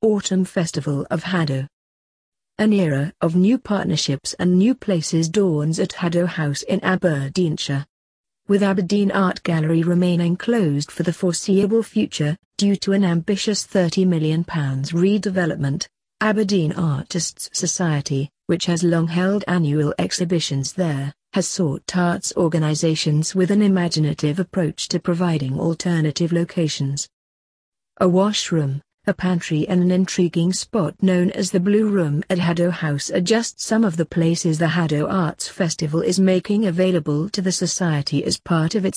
Autumn Festival of Haddo. An era of new partnerships and new places dawns at Haddo House in Aberdeenshire. With Aberdeen Art Gallery remaining closed for the foreseeable future, due to an ambitious £30 million redevelopment, Aberdeen Artists Society, which has long held annual exhibitions there, has sought arts organisations with an imaginative approach to providing alternative locations. A washroom, a pantry and an intriguing spot known as the Blue Room at Haddo House are just some of the places the Haddo Arts Festival is making available to the Society as part of its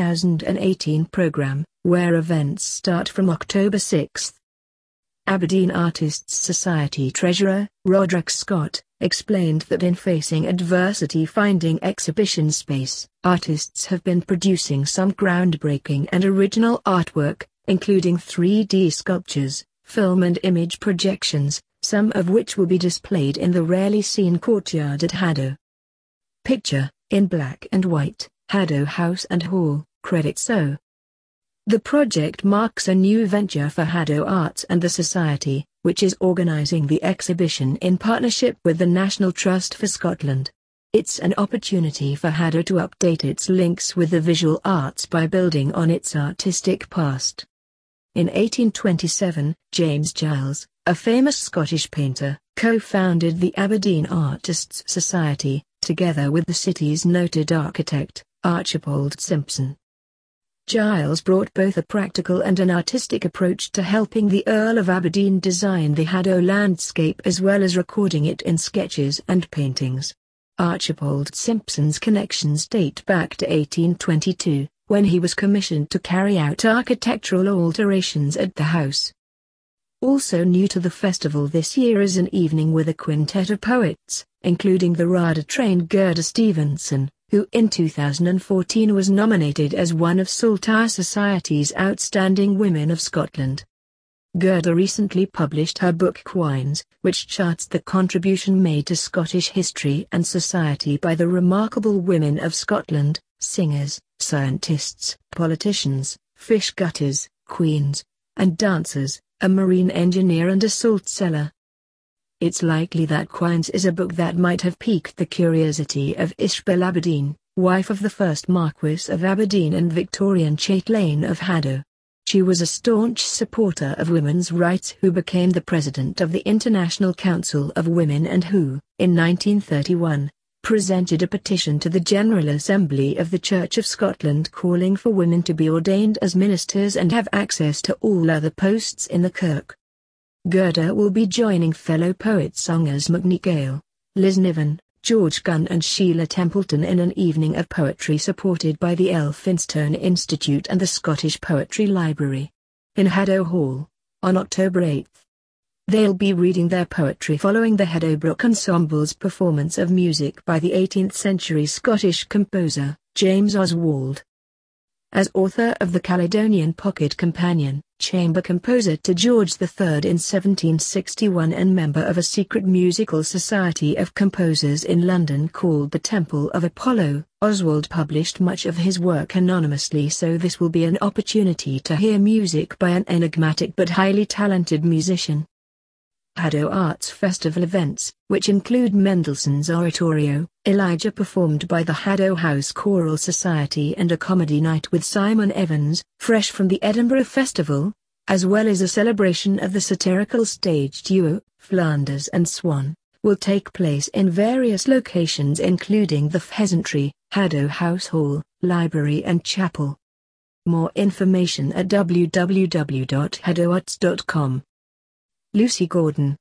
2018 programme, where events start from October 6. Aberdeen Artists Society Treasurer, Roderick Scott, explained that in facing adversity finding exhibition space, artists have been producing some groundbreaking and original artwork, including 3D sculptures, film and image projections, some of which will be displayed in the rarely seen courtyard at Haddo. Picture, in black and white, Haddo House and Hall, credit So. The project marks a new venture for Haddo Arts and the Society, which is organising the exhibition in partnership with the National Trust for Scotland. It's an opportunity for Haddo to update its links with the visual arts by building on its artistic past. In 1827, James Giles, a famous Scottish painter, co-founded the Aberdeen Artists Society, together with the city's noted architect, Archibald Simpson. Giles brought both a practical and an artistic approach to helping the Earl of Aberdeen design the Haddo landscape as well as recording it in sketches and paintings. Archibald Simpson's connections date back to 1822. When he was commissioned to carry out architectural alterations at the house. Also new to the festival this year is an evening with a quintet of poets, including the RADA-trained Gerda Stevenson, who in 2014 was nominated as one of Saltire Society's Outstanding Women of Scotland. Gerda recently published her book Quines, which charts the contribution made to Scottish history and society by the remarkable women of Scotland, singers, scientists, politicians, fish gutters, queens, and dancers, a marine engineer and a salt cellar. It's likely that Quines is a book that might have piqued the curiosity of Ishbel Aberdeen, wife of the first Marquess of Aberdeen and Victorian Châtelaine of Haddo. She was a staunch supporter of women's rights who became the president of the International Council of Women and who, in 1931, presented a petition to the General Assembly of the Church of Scotland calling for women to be ordained as ministers and have access to all other posts in the Kirk. Gerda will be joining fellow poet-songers Magni Gale, Liz Niven, George Gunn and Sheila Templeton in an evening of poetry supported by the Elphinstone Institute and the Scottish Poetry Library. In Haddo Hall, on October 8. They'll be reading their poetry following the Haddowbrook Ensemble's performance of music by the 18th-century Scottish composer, James Oswald. As author of the Caledonian Pocket Companion, chamber composer to George III in 1761 and member of a secret musical society of composers in London called the Temple of Apollo, Oswald published much of his work anonymously, so this will be an opportunity to hear music by an enigmatic but highly talented musician. Haddo Arts Festival events, which include Mendelssohn's Oratorio, Elijah performed by the Haddo House Choral Society and a comedy night with Simon Evans, fresh from the Edinburgh Festival, as well as a celebration of the satirical stage duo, Flanders and Swan, will take place in various locations including the Pheasantry, Haddo House Hall, Library and Chapel. More information at www.haddoarts.com. Lucy Gordon,